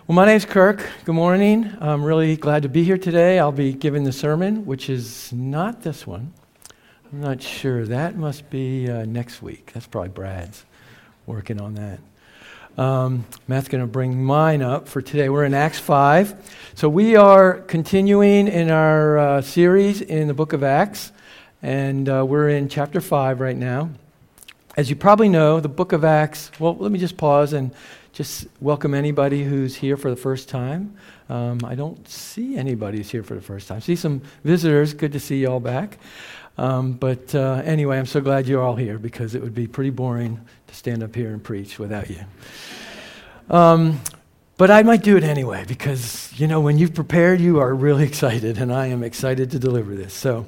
Well, my name's Kirk. Good morning. I'm really glad to be here today. I'll be giving the sermon, which is not this one. I'm not sure. That must be next week. That's probably Brad's working on that. Matt's going to bring mine up for today. We're in Acts 5. So we are continuing in our series in the book of Acts, and we're in chapter 5 right now. As you probably know, the book of Acts, well, let me just pause and just welcome anybody who's here for the first time. I don't see anybody who's here for the first time. I see some visitors. Good to see you all back. But anyway, I'm so glad you're all here because it would be pretty boring to stand up here and preach without you. But I might do it anyway because, you know, when you've prepared, you are really excited, and I am excited to deliver this. So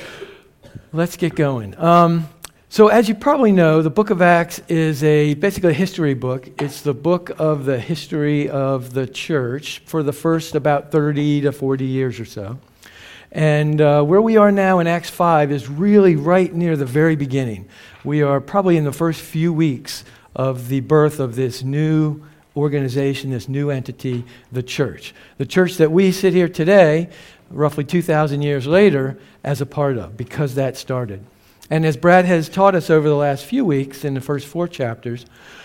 let's get going. So as you probably know, the book of Acts is basically a history book. It's the book of the history of the church for the first about 30 to 40 years or so. And where we are now in Acts 5 is really right near the very beginning. We are probably in the first few weeks of the birth of this new organization, this new entity, the church. The church that we sit here today, roughly 2,000 years later, as a part of, because that started. And as Brad has taught us over the last few weeks in the first 4 chapters,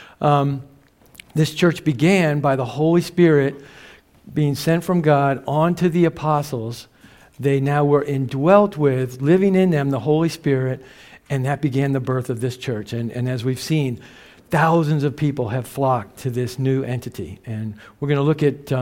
this church began by the Holy Spirit being sent from God onto the apostles. They now were indwelt with, living in them, the Holy Spirit, and that began the birth of this church. And as we've seen, thousands of people have flocked to this new entity. And we're going to look at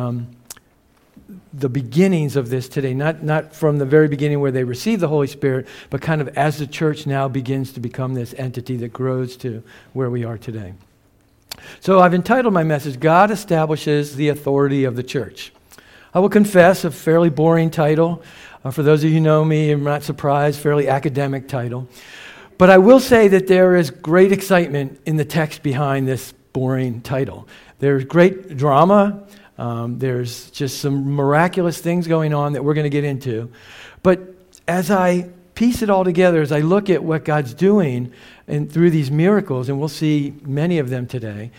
the beginnings of this today, not from the very beginning where they received the Holy Spirit, but kind of as the church now begins to become this entity that grows to where we are today. So I've entitled my message, God Establishes the Authority of the Church. I will confess, a fairly boring title. For those of you who know me, I'm not surprised, fairly academic title. But I will say that there is great excitement in the text behind this boring title. There's great drama. There's just some miraculous things going on that we're going to get into. But as I piece it all together, as I look at what God's doing and through these miracles, and we'll see many of them today,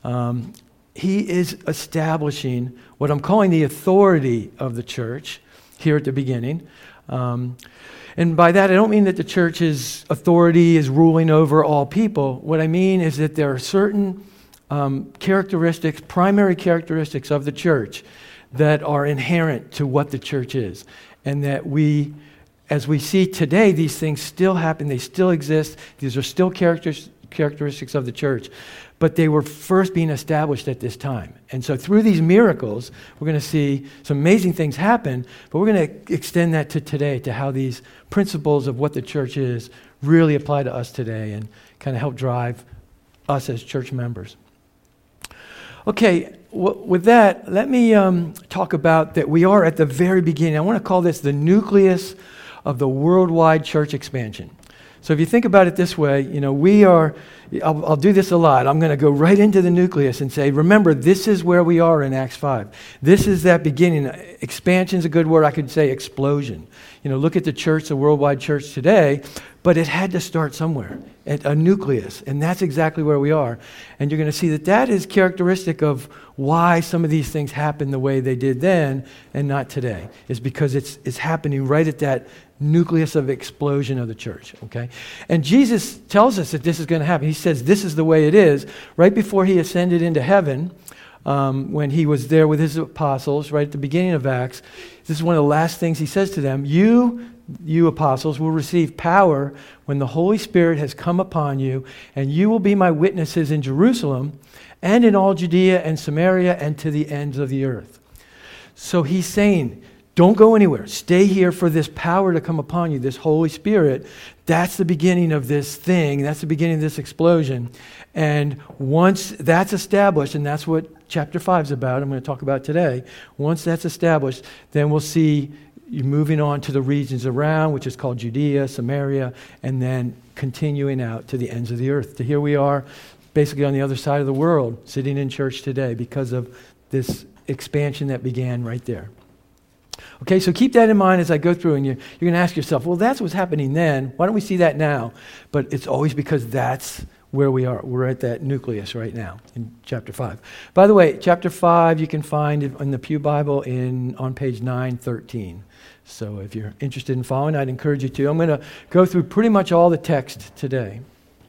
He is establishing what I'm calling the authority of the church here at the beginning. And by that, I don't mean that the church's authority is ruling over all people. What I mean is that there are certain characteristics, primary characteristics of the church that are inherent to what the church is. And that as we see today, these things still happen, they still exist, these are still characteristics of the church, but they were first being established at this time. And so through these miracles, we're going to see some amazing things happen, but we're going to extend that to today, to how these principles of what the church is really apply to us today and kind of help drive us as church members. Okay, with that, let me talk about that we are at the very beginning. I want to call this the nucleus of the worldwide church expansion. So if you think about it this way, you know, I'll do this a lot. I'm going to go right into the nucleus and say, remember, this is where we are in Acts 5. This is that beginning. Expansion is a good word. I could say explosion. You know, look at the church, the worldwide church today, but it had to start somewhere, at a nucleus, and that's exactly where we are. And you're going to see that is characteristic of why some of these things happen the way they did then and not today, is because it's happening right at that nucleus of explosion of the church, okay? And Jesus tells us that this is going to happen. He says this is the way it is. Right before he ascended into heaven, when he was there with his apostles, right at the beginning of Acts, this is one of the last things he says to them. You apostles will receive power when the Holy Spirit has come upon you, and you will be my witnesses in Jerusalem and in all Judea and Samaria and to the ends of the earth. So he's saying, don't go anywhere. Stay here for this power to come upon you, this Holy Spirit. That's the beginning of this thing. That's the beginning of this explosion. And once that's established, and that's what chapter 5 is about, I'm going to talk about today. Once that's established, then we'll see you moving on to the regions around, which is called Judea, Samaria, and then continuing out to the ends of the earth. To here we are, basically on the other side of the world, sitting in church today because of this expansion that began right there. Okay, so keep that in mind as I go through, and you're going to ask yourself, well, that's what's happening then. Why don't we see that now? But it's always because that's where we are. We're at that nucleus right now in chapter 5. By the way, chapter 5 you can find in the Pew Bible on page 913. So if you're interested in following, I'd encourage you to. I'm going to go through pretty much all the text today.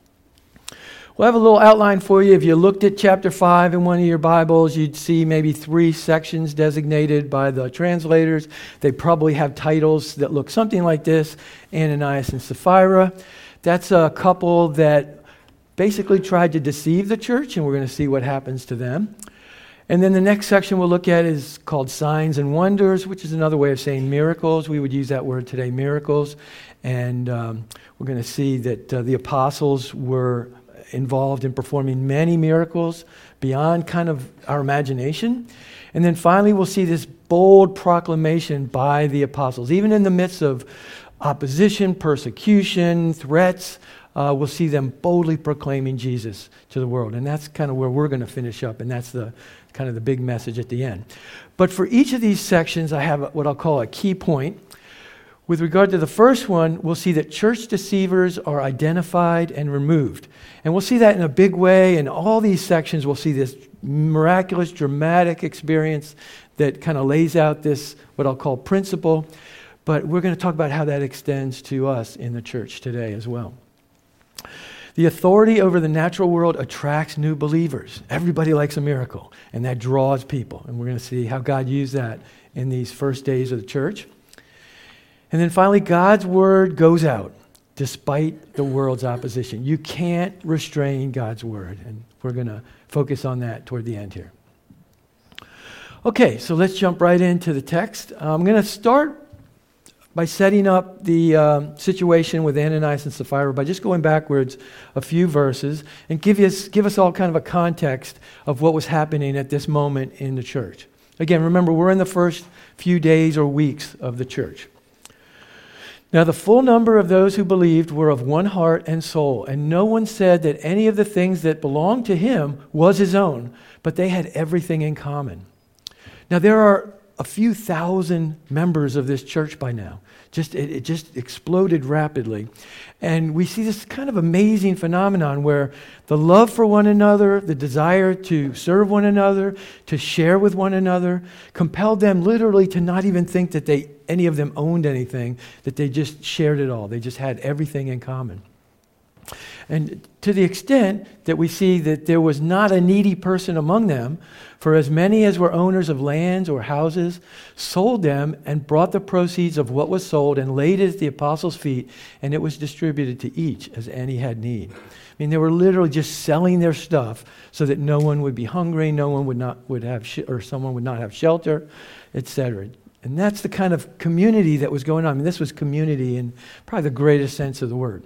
We'll have a little outline for you. If you looked at chapter 5 in one of your Bibles, you'd see maybe 3 sections designated by the translators. They probably have titles that look something like this: Ananias and Sapphira. That's a couple that basically tried to deceive the church, and we're going to see what happens to them. And then the next section we'll look at is called Signs and Wonders, which is another way of saying miracles. We would use that word today, miracles. And we're going to see that the apostles were involved in performing many miracles beyond kind of our imagination. And then finally we'll see this bold proclamation by the apostles. Even in the midst of opposition, persecution, threats, we'll see them boldly proclaiming Jesus to the world. And that's kind of where we're going to finish up, and that's the kind of the big message at the end. But for each of these sections, I have what I'll call a key point. With regard to the first one, we'll see that church deceivers are identified and removed. And we'll see that in a big way. In all these sections, we'll see this miraculous, dramatic experience that kind of lays out this, what I'll call principle. But we're going to talk about how that extends to us in the church today as well. The authority over the natural world attracts new believers. Everybody likes a miracle, and that draws people. And we're going to see how God used that in these first days of the church. And then finally, God's word goes out despite the world's opposition. You can't restrain God's word, and we're going to focus on that toward the end here. Okay, so let's jump right into the text. I'm going to start by setting up the situation with Ananias and Sapphira by just going backwards a few verses and give us all kind of a context of what was happening at this moment in the church. Again, remember, we're in the first few days or weeks of the church. Now, the full number of those who believed were of one heart and soul, and no one said that any of the things that belonged to him was his own, but they had everything in common. Now, there are a few thousand members of this church by now. It just exploded rapidly. And we see this kind of amazing phenomenon where the love for one another, the desire to serve one another, to share with one another, compelled them literally to not even think that any of them owned anything, that they just shared it all. They just had everything in common. And to the extent that we see that there was not a needy person among them, for as many as were owners of lands or houses sold them and brought the proceeds of what was sold and laid it at the apostles' feet, and it was distributed to each as any had need. I mean, they were literally just selling their stuff so that no one would be hungry, no one would have someone would not have shelter, etc. And that's the kind of community that was going on. I mean, this was community in probably the greatest sense of the word.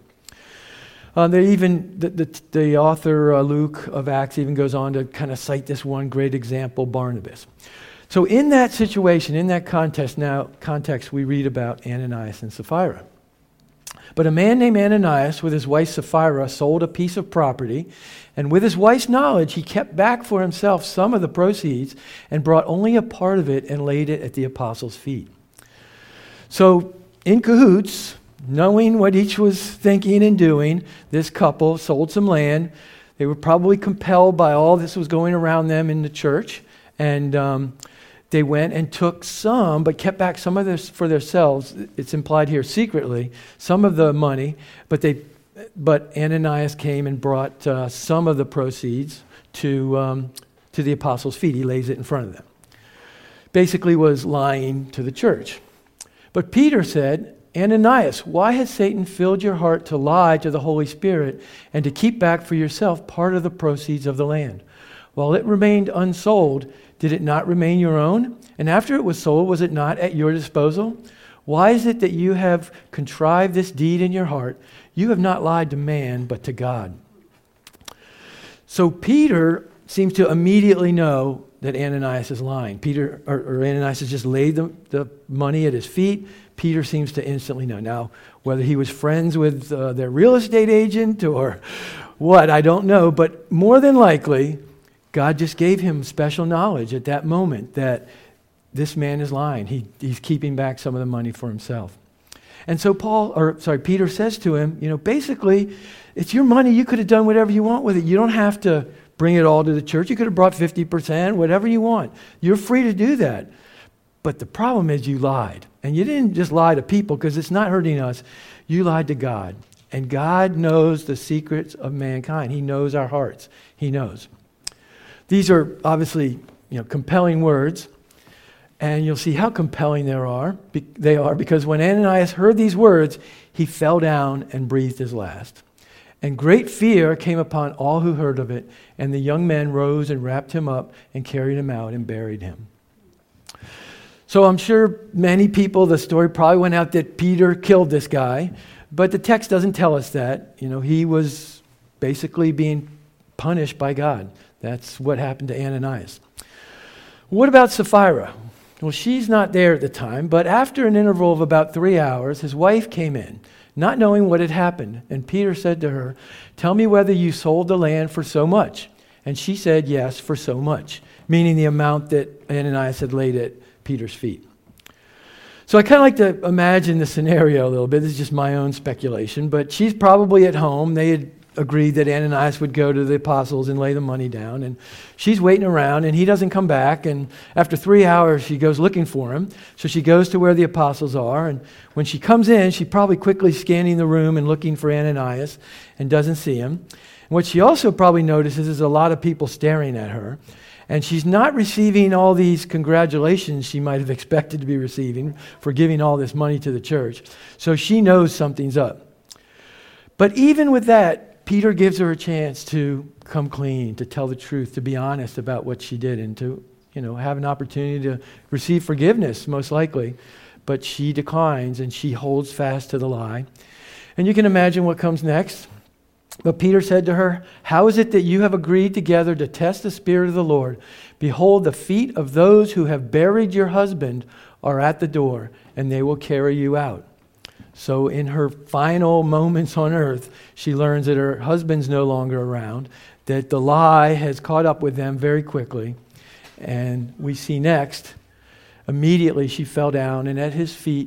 The author, Luke of Acts, even goes on to kind of cite this one great example, Barnabas. So in that situation, in that context, we read about Ananias and Sapphira. But a man named Ananias with his wife Sapphira sold a piece of property, and with his wife's knowledge, he kept back for himself some of the proceeds and brought only a part of it and laid it at the apostles' feet. So in cahoots, knowing what each was thinking and doing, this couple sold some land. They were probably compelled by all this was going around them in the church. And they went and took some, but kept back some of this for themselves. It's implied here secretly, some of the money. But Ananias came and brought some of the proceeds to the apostles' feet. He lays it in front of them. Basically was lying to the church. But Peter said, Ananias, why has Satan filled your heart to lie to the Holy Spirit and to keep back for yourself part of the proceeds of the land? While it remained unsold, did it not remain your own? And after it was sold, was it not at your disposal? Why is it that you have contrived this deed in your heart? You have not lied to man, but to God. So Peter seems to immediately know that Ananias is lying. Ananias has just laid the money at his feet. Peter seems to instantly know. Now, whether he was friends with their real estate agent or what, I don't know. But more than likely, God just gave him special knowledge at that moment that this man is lying. He's keeping back some of the money for himself. And so Peter says to him, basically, it's your money. You could have done whatever you want with it. You don't have to bring it all to the church. You could have brought 50%, whatever you want. You're free to do that. But the problem is you lied. And you didn't just lie to people because it's not hurting us. You lied to God. And God knows the secrets of mankind. He knows our hearts. He knows. These are obviously, compelling words. And you'll see how compelling they are because when Ananias heard these words, he fell down and breathed his last. And great fear came upon all who heard of it, and the young men rose and wrapped him up and carried him out and buried him. So I'm sure many people, the story probably went out that Peter killed this guy, but the text doesn't tell us that. He was basically being punished by God. That's what happened to Ananias. What about Sapphira? Well, she's not there at the time, but after an interval of about 3 hours, his wife came in, not knowing what had happened. And Peter said to her, "Tell me whether you sold the land for so much." And she said, "Yes, for so much," meaning the amount that Ananias had laid at Peter's feet. So I kind of like to imagine the scenario a little bit. This is just my own speculation, but she's probably at home. They had agreed that Ananias would go to the apostles and lay the money down, and she's waiting around, and he doesn't come back, and after 3 hours, she goes looking for him. So she goes to where the apostles are, and when she comes in, she's probably quickly scanning the room and looking for Ananias and doesn't see him. And what she also probably notices is a lot of people staring at her, and she's not receiving all these congratulations she might have expected to be receiving for giving all this money to the church. So she knows something's up. But even with that, Peter gives her a chance to come clean, to tell the truth, to be honest about what she did, and to, have an opportunity to receive forgiveness, most likely. But she declines, and she holds fast to the lie. And you can imagine what comes next. But Peter said to her, "How is it that you have agreed together to test the Spirit of the Lord? Behold, the feet of those who have buried your husband are at the door, and they will carry you out." So in her final moments on earth, she learns that her husband's no longer around, that the lie has caught up with them very quickly. And we see next, immediately she fell down at his feet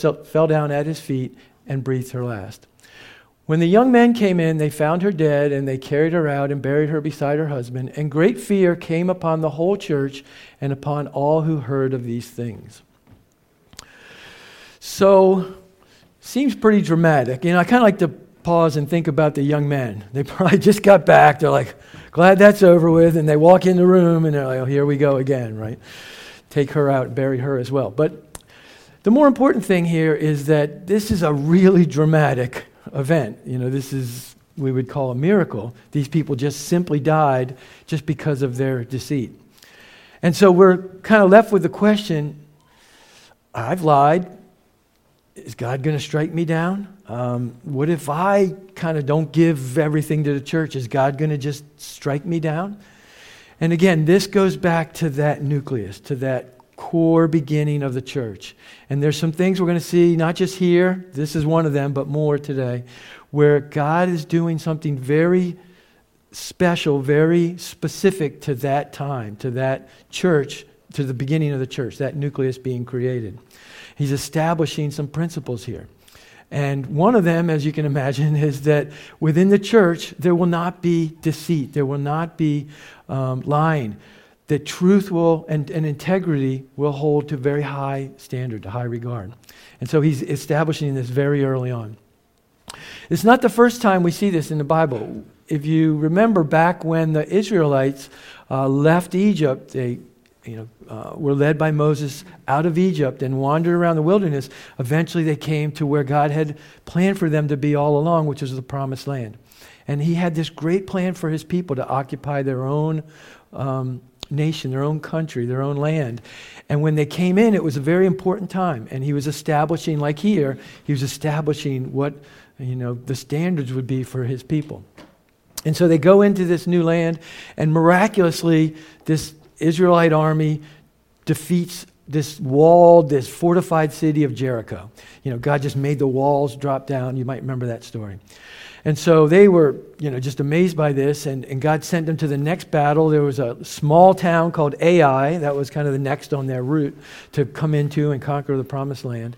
and breathed her last. When the young men came in, they found her dead, and they carried her out and buried her beside her husband. And great fear came upon the whole church and upon all who heard of these things. So, seems pretty dramatic. I kind of like to pause and think about the young men. They probably just got back. They're like, glad that's over with. And they walk in the room and they're like, oh, here we go again, right? Take her out and bury her as well. But the more important thing here is that this is a really dramatic event. This is, we would call a miracle. These people just simply died just because of their deceit. And so we're kind of left with the question, I've lied. Is God going to strike me down? What if I kind of don't give everything to the church? Is God going to just strike me down? And again, this goes back to that nucleus, to that core beginning of the church. And there's some things we're going to see, not just here, this is one of them, but more today, where God is doing something very special, very specific to that time, to that church, to the beginning of the church, that nucleus being created. He's establishing some principles here. And one of them, as you can imagine, is that within the church, there will not be deceit. There will not be lying. That truth and integrity will hold to very high standard, to high regard. And so he's establishing this very early on. It's not the first time we see this in the Bible. If you remember back when the Israelites left Egypt, they were led by Moses out of Egypt and wandered around the wilderness. Eventually they came to where God had planned for them to be all along, which was the promised land. And he had this great plan for his people to occupy their own nation, their own country, their own land. And when they came in, it was a very important time. And he was establishing, like here, he was establishing what the standards would be for his people. And so they go into this new land, and miraculously, this Israelite army defeats this walled, this fortified city of Jericho. God just made the walls drop down. You might remember that story. And so they were, just amazed by this, and God sent them to the next battle. There was a small town called Ai. That was kind of the next on their route to come into and conquer the promised land.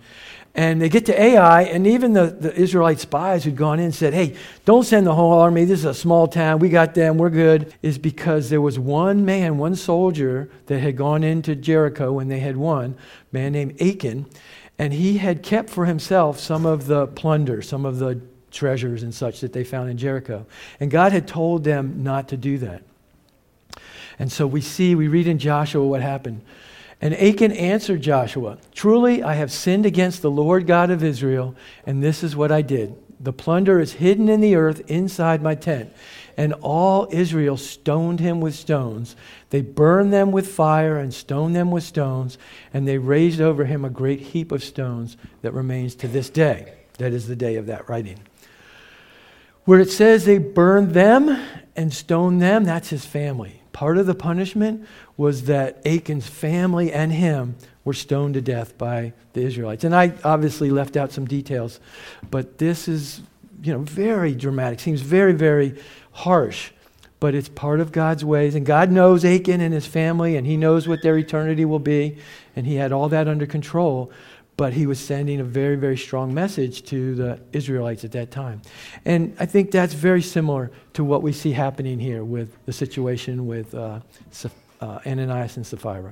And they get to Ai, and even the Israelite spies who'd gone in said, hey, don't send the whole army. This is a small town. We got them. We're good. Is because there was one man, one soldier that had gone into Jericho when they had won, a man named Achan, and he had kept for himself some of the plunder, some of the treasures and such that they found in Jericho. And God had told them not to do that. And so we read in Joshua what happened. And Achan answered Joshua, truly I have sinned against the Lord God of Israel, and this is what I did. The plunder is hidden in the earth inside my tent. And all Israel stoned him with stones. They burned them with fire and stoned them with stones, and they raised over him a great heap of stones that remains to this day. That is the day of that writing. Where it says they burned them and stoned them, that's his family. Part of the punishment was that Achan's family and him were stoned to death by the Israelites. And I obviously left out some details, but this is, very dramatic. Seems very, very harsh, but it's part of God's ways. And God knows Achan and his family, and he knows what their eternity will be, and he had all that under control. But he was sending a very, very strong message to the Israelites at that time. And I think that's very similar to what we see happening here with the situation with Ananias and Sapphira.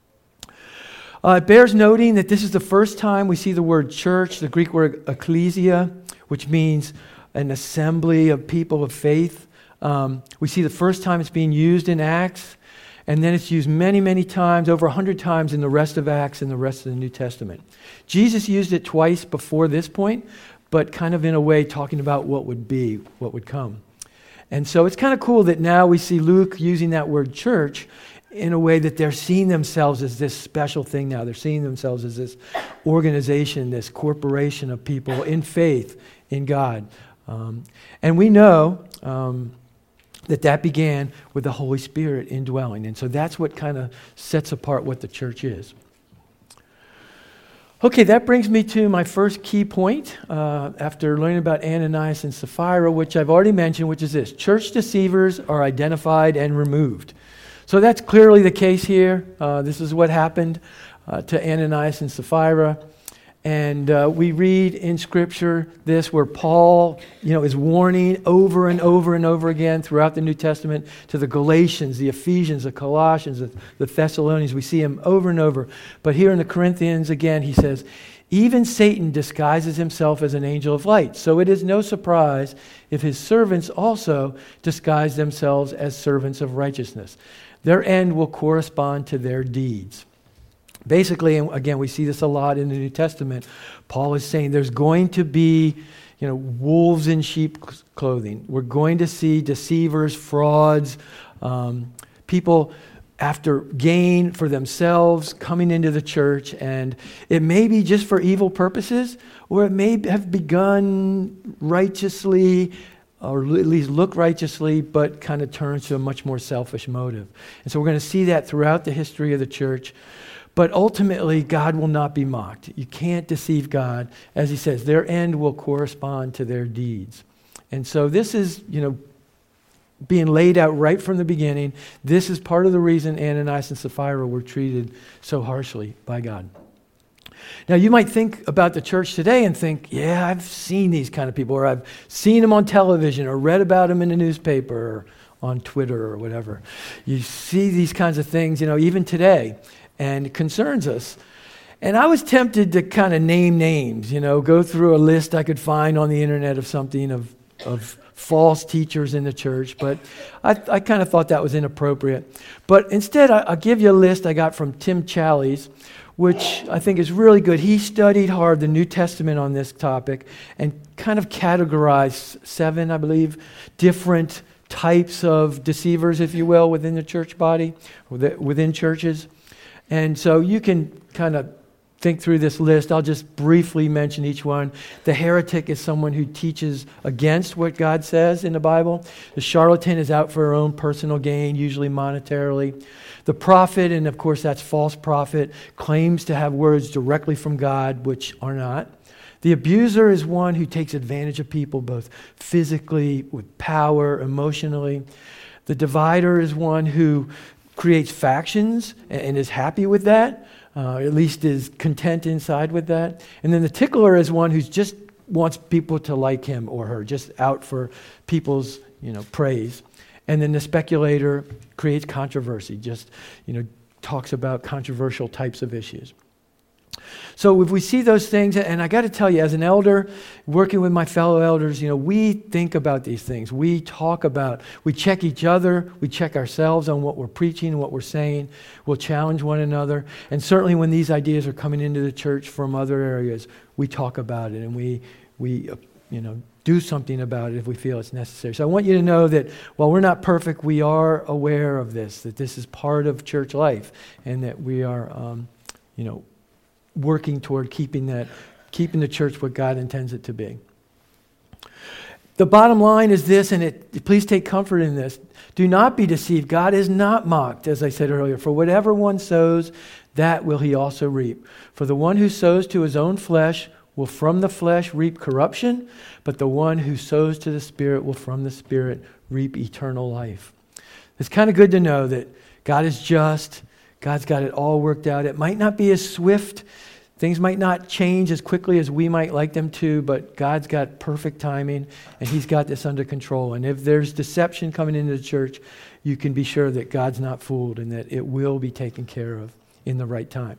It bears noting that this is the first time we see the word church, the Greek word ecclesia, which means an assembly of people of faith. We see the first time it's being used in Acts. And then it's used many, many times, over 100 times in the rest of Acts and the rest of the New Testament. Jesus used it twice before this point, but kind of in a way talking about what would be, what would come. And so it's kind of cool that now we see Luke using that word church in a way that they're seeing themselves as this special thing now. They're seeing themselves as this organization, this corporation of people in faith in God. And we know that began with the Holy Spirit indwelling. And so that's what kind of sets apart what the church is. Okay, that brings me to my first key point after learning about Ananias and Sapphira, which I've already mentioned, which is this. Church deceivers are identified and removed. So that's clearly the case here. This is what happened to Ananias and Sapphira. And we read in Scripture this where Paul, is warning over and over and over again throughout the New Testament to the Galatians, the Ephesians, the Colossians, the Thessalonians. We see him over and over. But here in the Corinthians, again, he says, even Satan disguises himself as an angel of light. So it is no surprise if his servants also disguise themselves as servants of righteousness. Their end will correspond to their deeds. Basically, and again, we see this a lot in the New Testament, Paul is saying there's going to be, wolves in sheep's clothing. We're going to see deceivers, frauds, people after gain for themselves coming into the church. And it may be just for evil purposes, or it may have begun righteously, or at least look righteously, but kind of turns to a much more selfish motive. And so we're going to see that throughout the history of the church. But ultimately, God will not be mocked. You can't deceive God. As he says, their end will correspond to their deeds. And so this is, being laid out right from the beginning. This is part of the reason Ananias and Sapphira were treated so harshly by God. Now, you might think about the church today and think, yeah, I've seen these kind of people, or I've seen them on television, or read about them in the newspaper, or on Twitter, or whatever. You see these kinds of things, even today. And it concerns us. And I was tempted to kind of name names, go through a list I could find on the internet of something of false teachers in the church, but I kind of thought that was inappropriate. But instead, I'll give you a list I got from Tim Challies, which I think is really good. He studied hard the New Testament on this topic and kind of categorized 7, I believe, different types of deceivers, if you will, within the church body, within churches. And so you can kind of think through this list. I'll just briefly mention each one. The heretic is someone who teaches against what God says in the Bible. The charlatan is out for her own personal gain, usually monetarily. The prophet, and of course that's false prophet, claims to have words directly from God, which are not. The abuser is one who takes advantage of people both physically, with power, emotionally. The divider is one who creates factions and is happy with that, at least is content inside with that. And then the tickler is one who just wants people to like him or her, just out for people's, praise. And then the speculator creates controversy, just, talks about controversial types of issues. So if we see those things, and I got to tell you, as an elder, working with my fellow elders, we think about these things. We talk about, we check each other, we check ourselves on what we're preaching, what we're saying. We'll challenge one another. And certainly when these ideas are coming into the church from other areas, we talk about it and we do something about it if we feel it's necessary. So I want you to know that while we're not perfect, we are aware of this, that this is part of church life, and that we are, working toward keeping the church what God intends it to be. The bottom line is this, and please take comfort in this. Do not be deceived. God is not mocked, as I said earlier. For whatever one sows, that will he also reap. For the one who sows to his own flesh will from the flesh reap corruption, but the one who sows to the Spirit will from the Spirit reap eternal life. It's kind of good to know that God is just. God's got it all worked out. It might not be as swift. Things might not change as quickly as we might like them to, but God's got perfect timing, and he's got this under control. And if there's deception coming into the church, you can be sure that God's not fooled and that it will be taken care of in the right time.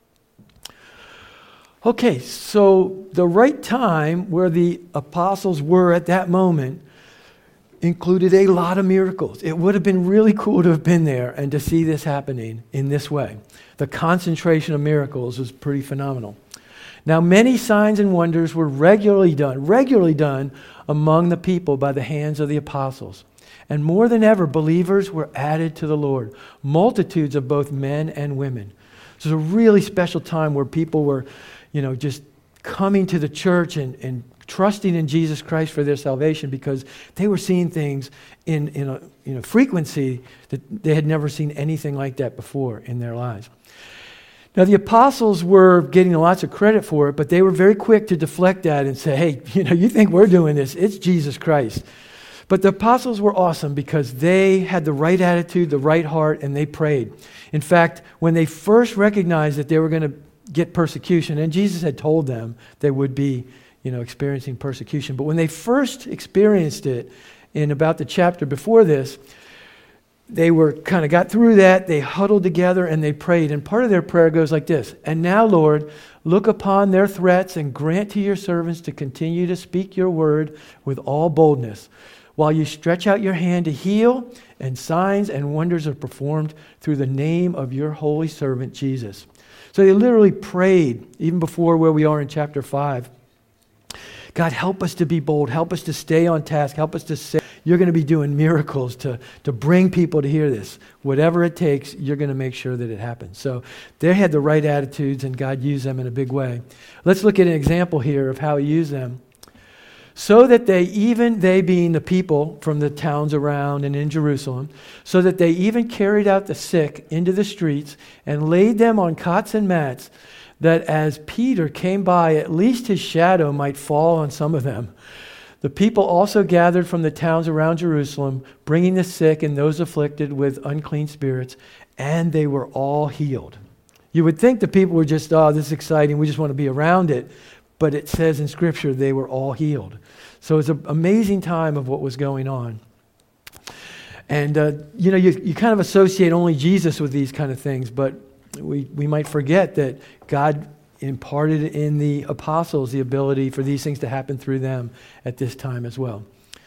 Okay, so the right time where the apostles were at that moment included a lot of miracles. It would have been really cool to have been there and to see this happening in this way. The concentration of miracles was pretty phenomenal. Now, many signs and wonders were regularly done among the people by the hands of the apostles. And more than ever, believers were added to the Lord, multitudes of both men and women. So it was a really special time where people were, just coming to the church and trusting in Jesus Christ for their salvation because they were seeing things in a frequency that they had never seen anything like that before in their lives. Now, the apostles were getting lots of credit for it, but they were very quick to deflect that and say, hey, you think we're doing this? It's Jesus Christ. But the apostles were awesome because they had the right attitude, the right heart, and they prayed. In fact, when they first recognized that they were going to get persecution, and Jesus had told them they would be experiencing persecution. But when they first experienced it in about the chapter before this, they were kind of got through that, they huddled together and they prayed. And part of their prayer goes like this: "And now, Lord, look upon their threats and grant to your servants to continue to speak your word with all boldness, while you stretch out your hand to heal, and signs and wonders are performed through the name of your holy servant Jesus." So they literally prayed, even before where we are in chapter 5. God, help us to be bold. Help us to stay on task. Help us to say, you're going to be doing miracles to bring people to hear this. Whatever it takes, you're going to make sure that it happens. So they had the right attitudes, and God used them in a big way. Let's look at an example here of how he used them. So that they being the people from the towns around and in Jerusalem, so that they even carried out the sick into the streets and laid them on cots and mats, that as Peter came by, at least his shadow might fall on some of them. The people also gathered from the towns around Jerusalem, bringing the sick and those afflicted with unclean spirits, and they were all healed. You would think the people were just, oh, this is exciting, we just want to be around it. But it says in Scripture they were all healed. So it's an amazing time of what was going on. And, you kind of associate only Jesus with these kind of things, but we might forget that God imparted in the apostles the ability for these things to happen through them at this time as well.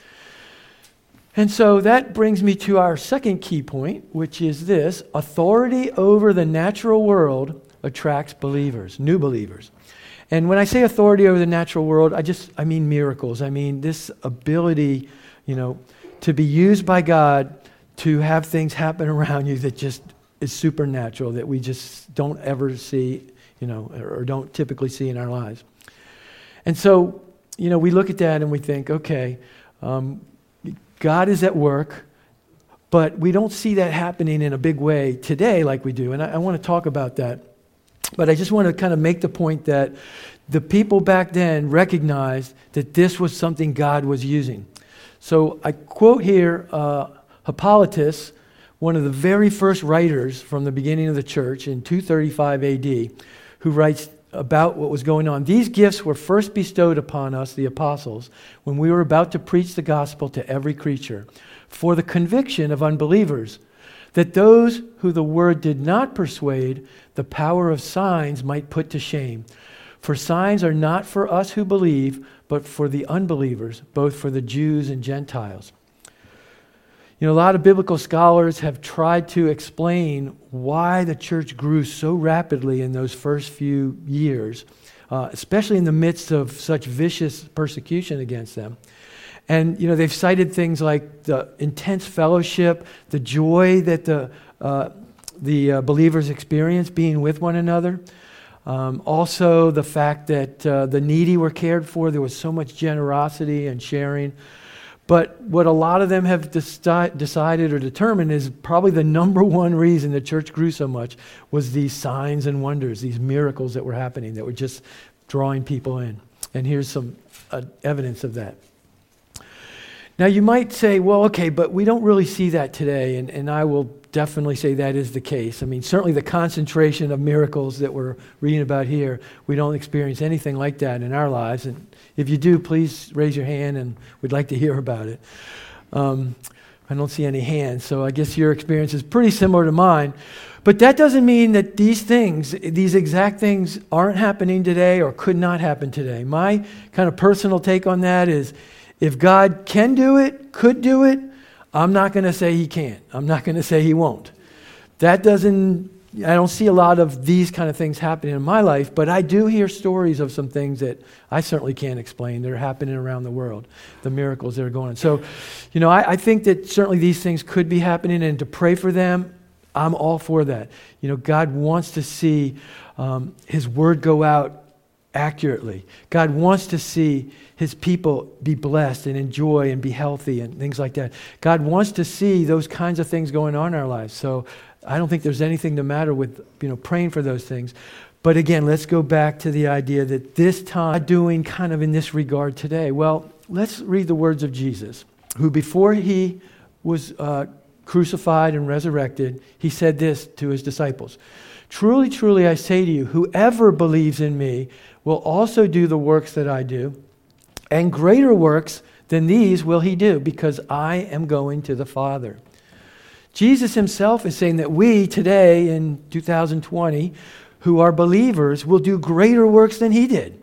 And so that brings me to our second key point, which is this: authority over the natural world attracts believers, new believers. And when I say authority over the natural world, I mean miracles. I mean this ability, to be used by God to have things happen around you that just is supernatural, that we just don't ever see, or don't typically see in our lives. And so, we look at that and we think, okay, God is at work, but we don't see that happening in a big way today like we do. And I want to talk about that. But I just want to kind of make the point that the people back then recognized that this was something God was using. So I quote here Hippolytus, one of the very first writers from the beginning of the church in 235 AD, who writes about what was going on. These gifts were first bestowed upon us, the apostles, when we were about to preach the gospel to every creature, for the conviction of unbelievers, that those who the word did not persuade, the power of signs might put to shame. For signs are not for us who believe, but for the unbelievers, both for the Jews and Gentiles. You know, a lot of biblical scholars have tried to explain why the church grew so rapidly in those first few years, especially in the midst of such vicious persecution against them. And, you know, they've cited things like the intense fellowship, the joy that the believers experience being with one another. Also, the fact that the needy were cared for. There was so much generosity and sharing. But what a lot of them have decided or determined is probably the number one reason the church grew so much was these signs and wonders, these miracles that were happening that were just drawing people in. And here's some evidence of that. Now you might say, well, okay, but we don't really see that today, and I will definitely say that is the case. I mean, certainly the concentration of miracles that we're reading about here, we don't experience anything like that in our lives. And if you do, please raise your hand, and we'd like to hear about it. I don't see any hands, so I guess your experience is pretty similar to mine. But that doesn't mean that these things, these exact things, aren't happening today or could not happen today. My kind of personal take on that is, if God can do it, could do it, I'm not going to say he can't. I'm not going to say he won't. I don't see a lot of these kind of things happening in my life, but I do hear stories of some things that I certainly can't explain that are happening around the world, the miracles that are going on. So, you know, I think that certainly these things could be happening, and to pray for them, I'm all for that. You know, God wants to see his word go out accurately. God wants to see his people be blessed and enjoy and be healthy and things like that. God wants to see those kinds of things going on in our lives. So I don't think there's anything the matter with, you know, praying for those things. But again, let's go back to the idea that this time, doing kind of in this regard today. Well, let's read the words of Jesus, who before he was crucified and resurrected, he said this to his disciples. Truly, truly, I say to you, whoever believes in me will also do the works that I do, and greater works than these will he do, because I am going to the Father. Jesus himself is saying that we today in 2020, who are believers, will do greater works than he did.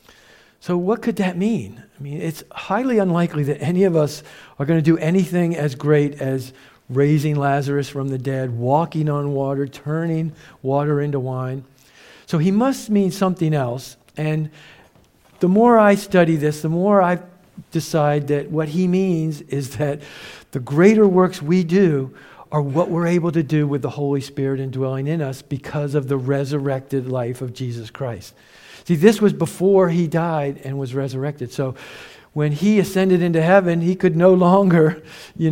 So what could that mean? I mean, it's highly unlikely that any of us are going to do anything as great as raising Lazarus from the dead, walking on water, turning water into wine. So he must mean something else. And the more I study this, the more I decide that what he means is that the greater works we do are what we're able to do with the Holy Spirit indwelling in us because of the resurrected life of Jesus Christ. See, this was before he died and was resurrected. So when he ascended into heaven, he could no longer,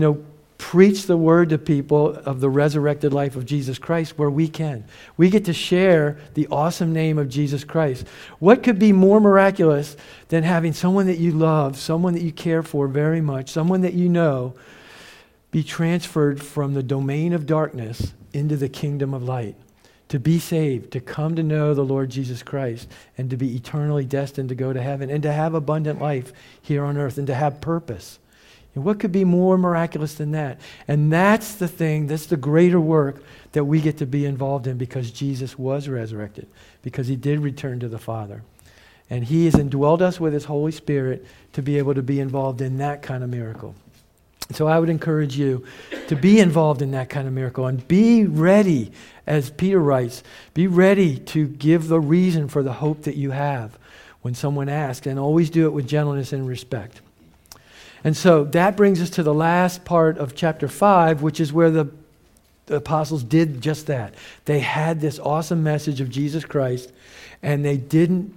preach the word to people of the resurrected life of Jesus Christ where we can. We get to share the awesome name of Jesus Christ. What could be more miraculous than having someone that you love, someone that you care for very much, someone that you know, be transferred from the domain of darkness into the kingdom of light, to be saved, to come to know the Lord Jesus Christ, and to be eternally destined to go to heaven, and to have abundant life here on earth, and to have purpose. And what could be more miraculous than that? And that's the thing, that's the greater work that we get to be involved in because Jesus was resurrected, because he did return to the Father. And he has indwelled us with his Holy Spirit to be able to be involved in that kind of miracle. So I would encourage you to be involved in that kind of miracle and be ready, as Peter writes, be ready to give the reason for the hope that you have when someone asks, and always do it with gentleness and respect. And so that brings us to the last part of chapter 5, which is where the apostles did just that. They had this awesome message of Jesus Christ, and they didn't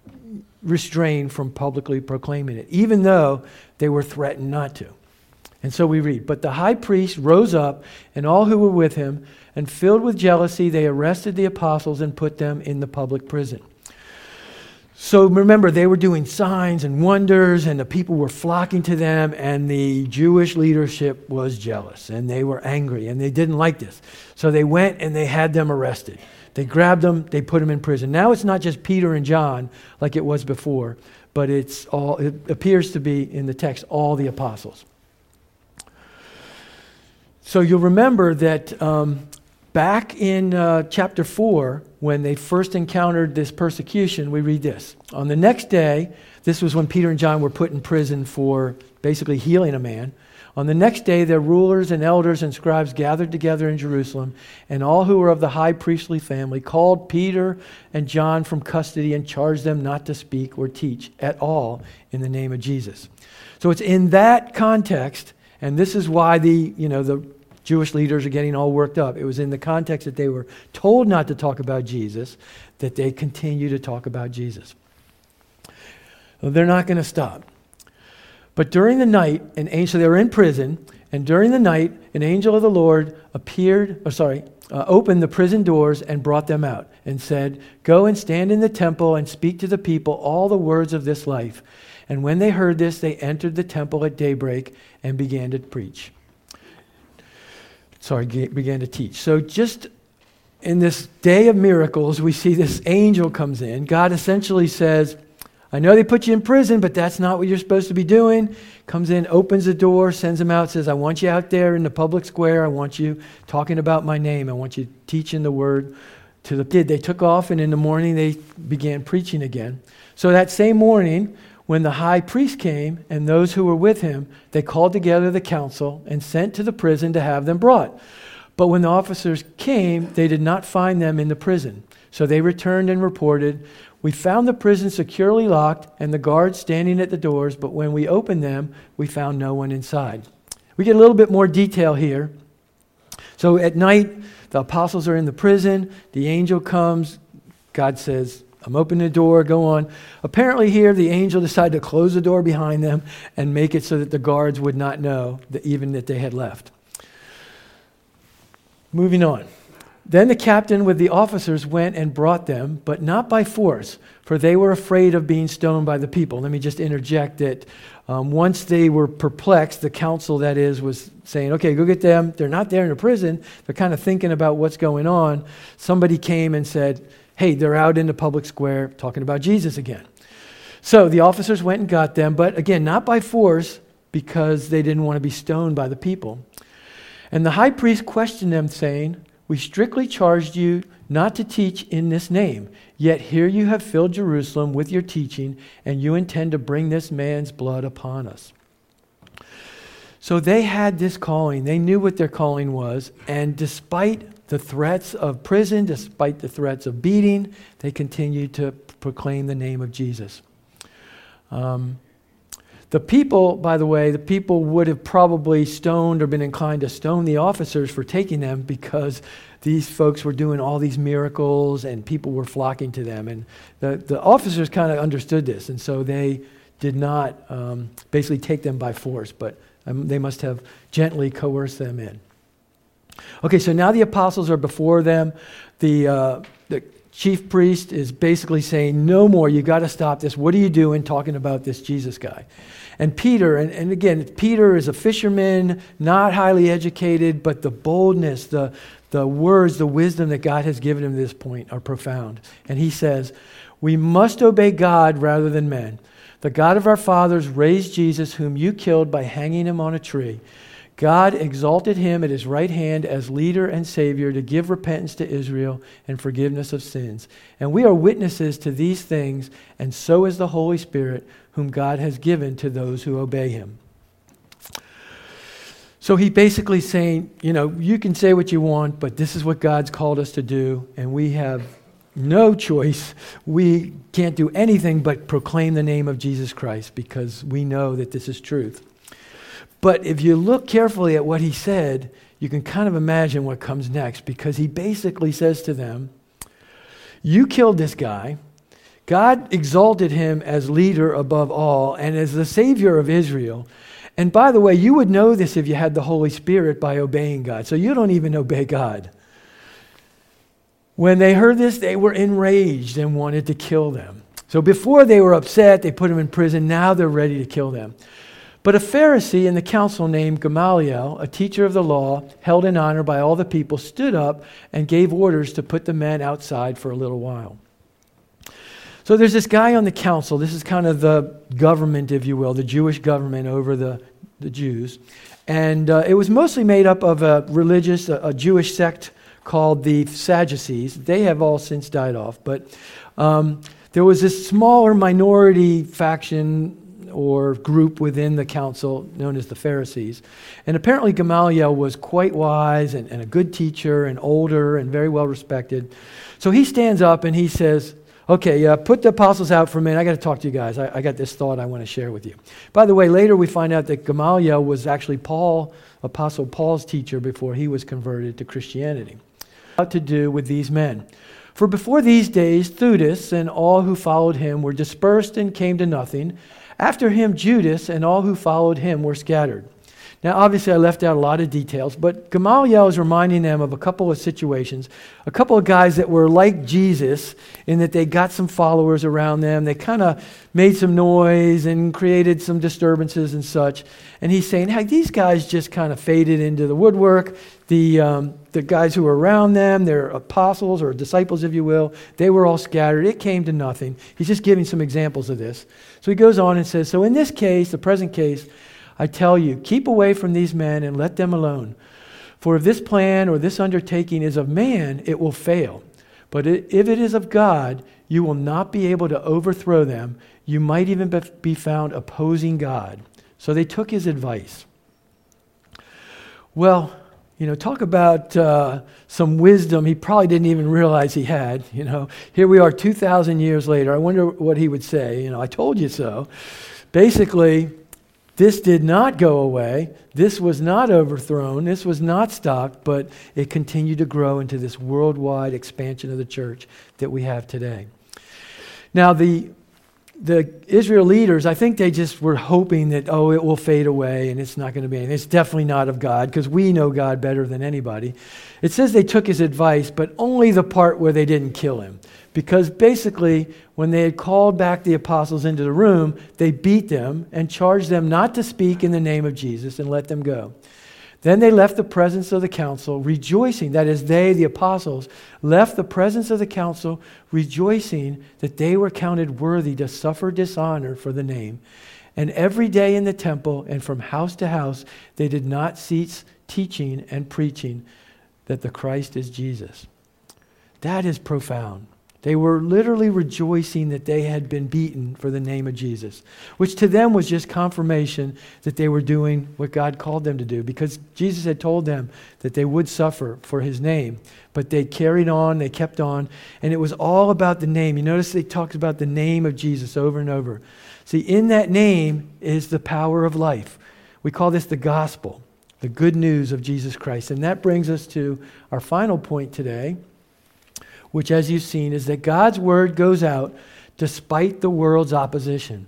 restrain from publicly proclaiming it, even though they were threatened not to. And so we read, "But the high priest rose up, and all who were with him, and filled with jealousy, they arrested the apostles and put them in the public prison." So remember, they were doing signs and wonders, and the people were flocking to them, and the Jewish leadership was jealous, and they were angry, and they didn't like this. So they went and they had them arrested. They grabbed them, they put them in prison. Now it's not just Peter and John like it was before, but it appears to be in the text all the apostles. So you'll remember that back in chapter 4, when they first encountered this persecution, we read this. On the next day, this was when Peter and John were put in prison for basically healing a man. On the next day, their rulers and elders and scribes gathered together in Jerusalem, and all who were of the high priestly family called Peter and John from custody and charged them not to speak or teach at all in the name of Jesus. So it's in that context, and this is why the Jewish leaders are getting all worked up. It was in the context that they were told not to talk about Jesus that they continue to talk about Jesus. Well, they're not going to stop. But during the night, so they were in prison, and during the night, an angel of the Lord opened the prison doors and brought them out and said, "Go and stand in the temple and speak to the people all the words of this life." And when they heard this, they entered the temple at daybreak and began to teach. So just in this day of miracles, we see this angel comes in. God essentially says, I know they put you in prison, but that's not what you're supposed to be doing. Comes in, opens the door, sends them out, says, I want you out there in the public square. I want you talking about my name. I want you teaching the word to the kids. They took off, and in the morning they began preaching again. So that same morning, when the high priest came and those who were with him, they called together the council and sent to the prison to have them brought. But when the officers came, they did not find them in the prison. So they returned and reported, we found the prison securely locked and the guards standing at the doors, but when we opened them, we found no one inside. We get a little bit more detail here. So at night, the apostles are in the prison. The angel comes. God says, I'm opening the door, go on. Apparently here, the angel decided to close the door behind them and make it so that the guards would not know even that they had left. Moving on. Then the captain with the officers went and brought them, but not by force, for they were afraid of being stoned by the people. Let me just interject that once they were perplexed, the council, that is, was saying, okay, go get them. They're not there in the prison. They're kind of thinking about what's going on. Somebody came and said, hey, they're out in the public square talking about Jesus again. So the officers went and got them, but again, not by force, because they didn't want to be stoned by the people. And the high priest questioned them, saying, we strictly charged you not to teach in this name, yet here you have filled Jerusalem with your teaching, and you intend to bring this man's blood upon us. So they had this calling. They knew what their calling was, and despite the threats of prison, despite the threats of beating, they continued to proclaim the name of Jesus. The people, by the way, would have probably stoned or been inclined to stone the officers for taking them because these folks were doing all these miracles and people were flocking to them. And the officers kind of understood this, and so they did not basically take them by force, but they must have gently coerced them in. Okay, so now the apostles are before them. The chief priest is basically saying, no more, you got to stop this. What are you doing talking about this Jesus guy? And Peter, and again, Peter is a fisherman, not highly educated, but the boldness, the words, the wisdom that God has given him at this point are profound. And he says, we must obey God rather than men. The God of our fathers raised Jesus, whom you killed by hanging him on a tree. God exalted him at his right hand as leader and savior to give repentance to Israel and forgiveness of sins. And we are witnesses to these things, and so is the Holy Spirit, whom God has given to those who obey him. So he basically saying, you can say what you want, but this is what God's called us to do, and we have no choice. We can't do anything but proclaim the name of Jesus Christ because we know that this is truth. But if you look carefully at what he said, you can kind of imagine what comes next, because he basically says to them, you killed this guy. God exalted him as leader above all and as the savior of Israel. And by the way, you would know this if you had the Holy Spirit by obeying God. So you don't even obey God. When they heard this, they were enraged and wanted to kill them. So before they were upset, they put him in prison. Now they're ready to kill them. But a Pharisee in the council named Gamaliel, a teacher of the law, held in honor by all the people, stood up and gave orders to put the men outside for a little while. So there's this guy on the council. This is kind of the government, if you will, the Jewish government over the Jews. And it was mostly made up of a Jewish sect called the Sadducees. They have all since died off. But there was this smaller minority faction or group within the council known as the Pharisees. And apparently Gamaliel was quite wise and a good teacher and older and very well respected. So he stands up and he says, okay, put the apostles out for a minute. I got to talk to you guys. I got this thought I want to share with you. By the way, later we find out that Gamaliel was actually Apostle Paul's teacher before he was converted to Christianity. What to do with these men? For before these days, Theudas and all who followed him were dispersed and came to nothing. After him, Judas and all who followed him were scattered. Now, obviously, I left out a lot of details, but Gamaliel is reminding them of a couple of situations, a couple of guys that were like Jesus in that they got some followers around them. They kind of made some noise and created some disturbances and such. And he's saying, hey, these guys just kind of faded into the woodwork. The guys who were around them, their apostles or disciples, if you will, they were all scattered. It came to nothing. He's just giving some examples of this. So he goes on and says, so in this case, the present case, I tell you, keep away from these men and let them alone. For if this plan or this undertaking is of man, it will fail. But if it is of God, you will not be able to overthrow them. You might even be found opposing God. So they took his advice. Well, talk about some wisdom he probably didn't even realize he had. Here we are 2,000 years later. I wonder what he would say. I told you so. Basically, this did not go away. This was not overthrown. This was not stopped, but it continued to grow into this worldwide expansion of the church that we have today. Now, the Israel leaders, I think they just were hoping that, it will fade away and it's not going to be anything. It's definitely not of God because we know God better than anybody. It says they took his advice, but only the part where they didn't kill him. Because basically, when they had called back the apostles into the room, they beat them and charged them not to speak in the name of Jesus and let them go. Then they left the presence of the council, rejoicing, that is, they, the apostles, left the presence of the council, rejoicing that they were counted worthy to suffer dishonor for the name. And every day in the temple and from house to house, they did not cease teaching and preaching that the Christ is Jesus. That is profound. They were literally rejoicing that they had been beaten for the name of Jesus, which to them was just confirmation that they were doing what God called them to do, because Jesus had told them that they would suffer for his name. But they carried on, they kept on, and it was all about the name. You notice they talked about the name of Jesus over and over. See, in that name is the power of life. We call this the gospel, the good news of Jesus Christ. And that brings us to our final point today, which, as you've seen, is that God's word goes out despite the world's opposition.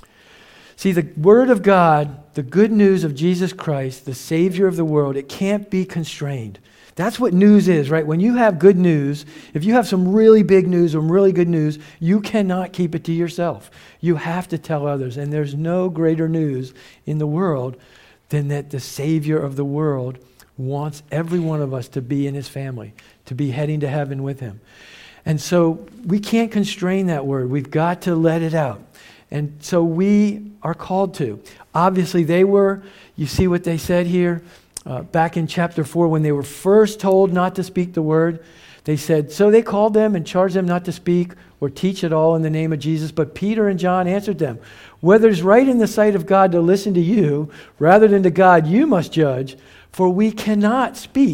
See, the word of God, the good news of Jesus Christ, the Savior of the world, it can't be constrained. That's what news is, right? When you have good news, if you have some really big news, some really good news, you cannot keep it to yourself. You have to tell others. And there's no greater news in the world than that the Savior of the world wants every one of us to be in his family, to be heading to heaven with him. And so we can't constrain that word. We've got to let it out. And so we are called to. Obviously, you see what they said here back in chapter 4 when they were first told not to speak the word. They said, so they called them and charged them not to speak or teach at all in the name of Jesus. But Peter and John answered them, whether it's right in the sight of God to listen to you rather than to God, you must judge. For we cannot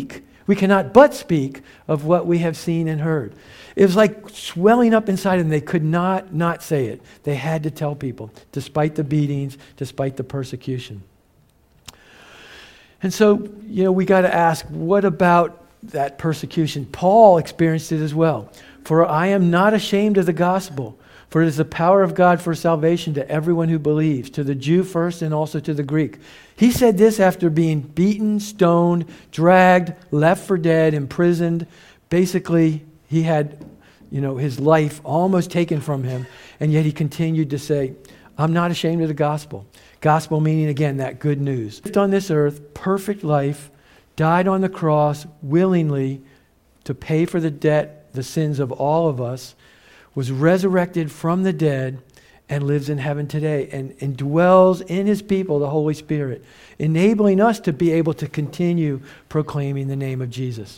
but speak of what we have seen and heard. It was like swelling up inside them. They could not say it. They had to tell people, despite the beatings, despite the persecution. And so, we got to ask, what about that persecution? Paul experienced it as well. For I am not ashamed of the gospel, for it is the power of God for salvation to everyone who believes, to the Jew first and also to the Greek. He said this after being beaten, stoned, dragged, left for dead, imprisoned. Basically, he had, his life almost taken from him, and yet he continued to say, I'm not ashamed of the gospel. Gospel meaning, again, that good news. Lived on this earth, perfect life, died on the cross willingly to pay for the debt, the sins of all of us, was resurrected from the dead, and lives in heaven today, and dwells in his people, the Holy Spirit, enabling us to be able to continue proclaiming the name of Jesus.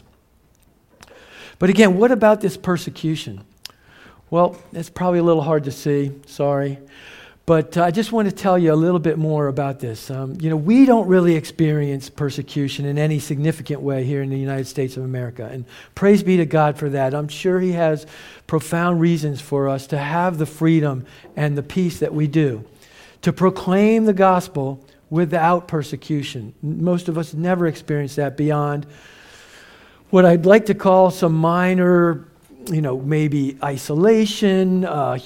But again, what about this persecution? Well, it's probably a little hard to see, sorry. But I just want to tell you a little bit more about this. We don't really experience persecution in any significant way here in the United States of America. And praise be to God for that. I'm sure he has profound reasons for us to have the freedom and the peace that we do, to proclaim the gospel without persecution. Most of us never experience that beyond what I'd like to call some minor, maybe isolation,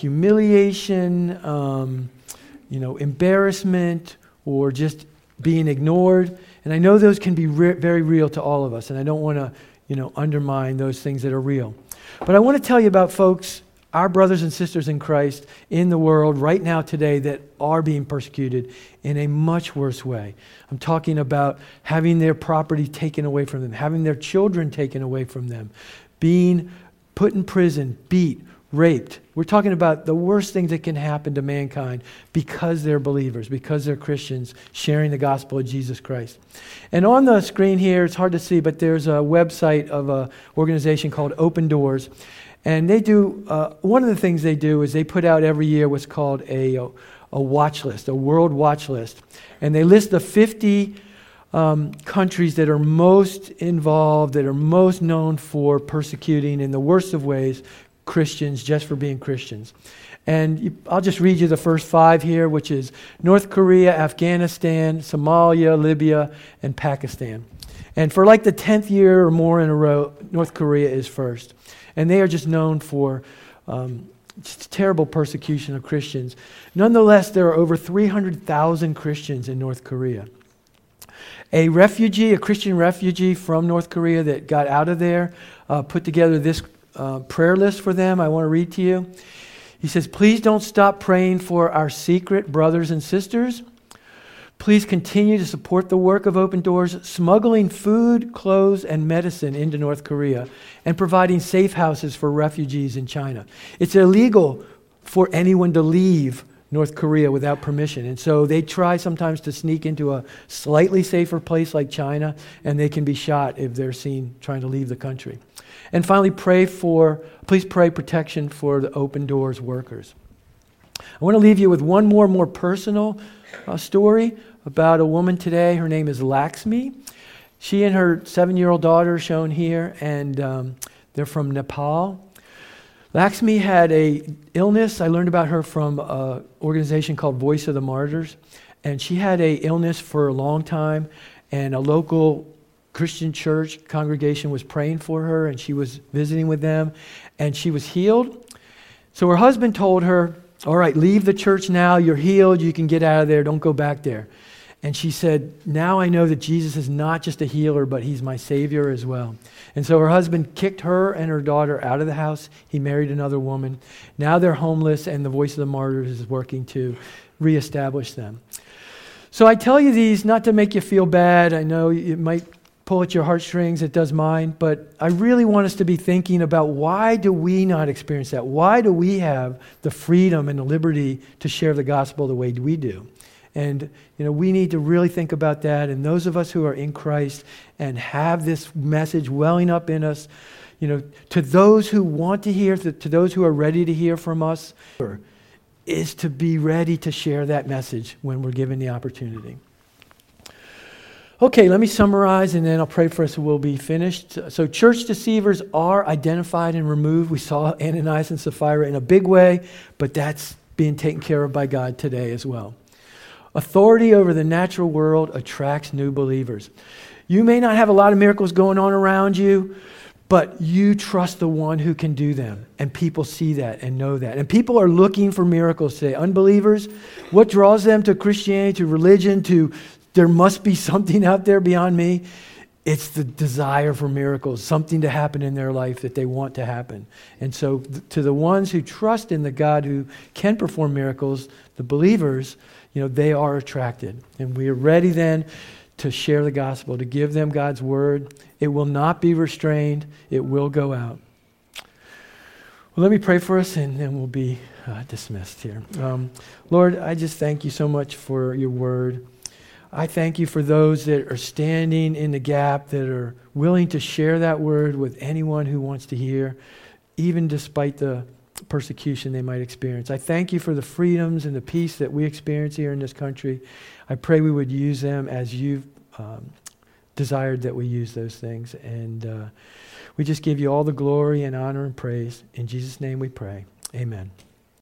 humiliation, embarrassment, or just being ignored. And I know those can be very real to all of us, and I don't want to, undermine those things that are real. But I want to tell you about folks, our brothers and sisters in Christ in the world right now today that are being persecuted in a much worse way. I'm talking about having their property taken away from them, having their children taken away from them, being put in prison, beat, raped. We're talking about the worst things that can happen to mankind because they're believers, because they're Christians sharing the gospel of Jesus Christ. And on the screen here, it's hard to see, but there's a website of an organization called Open Doors. And they do, one of the things they do is they put out every year what's called a watch list, a world watch list. And they list the 50 countries that are most involved, that are most known for persecuting in the worst of ways Christians just for being Christians. And I'll just read you the first 5 here, which is North Korea, Afghanistan, Somalia, Libya, and Pakistan. And for like the 10th year or more in a row, North Korea is first. And they are just known for just terrible persecution of Christians. Nonetheless, there are over 300,000 Christians in North Korea. A Christian refugee from North Korea that got out of there, put together this prayer list for them. I want to read to you. He says, please don't stop praying for our secret brothers and sisters. Please continue to support the work of Open Doors, smuggling food, clothes, and medicine into North Korea and providing safe houses for refugees in China. It's illegal for anyone to leave North Korea without permission. And so they try sometimes to sneak into a slightly safer place like China, and they can be shot if they're seen trying to leave the country. And finally, please pray protection for the Open Doors workers. I want to leave you with one more personal story about a woman today. Her name is Laxmi. She and her 7-year-old daughter are shown here, and they're from Nepal. Laxmi had an illness. I learned about her from an organization called Voice of the Martyrs. And she had an illness for a long time, and a local Christian church congregation was praying for her, and she was visiting with them, and she was healed. So her husband told her, all right, leave the church now. You're healed. You can get out of there. Don't go back there. And she said, now I know that Jesus is not just a healer, but he's my Savior as well. And so her husband kicked her and her daughter out of the house. He married another woman. Now they're homeless, and the Voice of the Martyrs is working to reestablish them. So I tell you these not to make you feel bad. I know it might pull at your heartstrings. It does mine. But I really want us to be thinking about, why do we not experience that? Why do we have the freedom and the liberty to share the gospel the way we do? And, we need to really think about that. And those of us who are in Christ and have this message welling up in us, to those who want to hear, to those who are ready to hear from us, is to be ready to share that message when we're given the opportunity. Okay, let me summarize, and then I'll pray for us and we'll be finished. So church deceivers are identified and removed. We saw Ananias and Sapphira in a big way, but that's being taken care of by God today as well. Authority over the natural world attracts new believers. You may not have a lot of miracles going on around you, but you trust the one who can do them. And people see that and know that. And people are looking for miracles today. Unbelievers, what draws them to Christianity, to religion, to there must be something out there beyond me? It's the desire for miracles, something to happen in their life that they want to happen. And so to the ones who trust in the God who can perform miracles, the believers, they are attracted. And we are ready then to share the gospel, to give them God's word. It will not be restrained. It will go out. Well, let me pray for us, and then we'll be dismissed here. Lord, I just thank you so much for your word. I thank you for those that are standing in the gap, that are willing to share that word with anyone who wants to hear, even despite the persecution they might experience. I thank you for the freedoms and the peace that we experience here in this country. I pray we would use them as you've desired that we use those things. And we just give you all the glory and honor and praise. In Jesus' name we pray. Amen.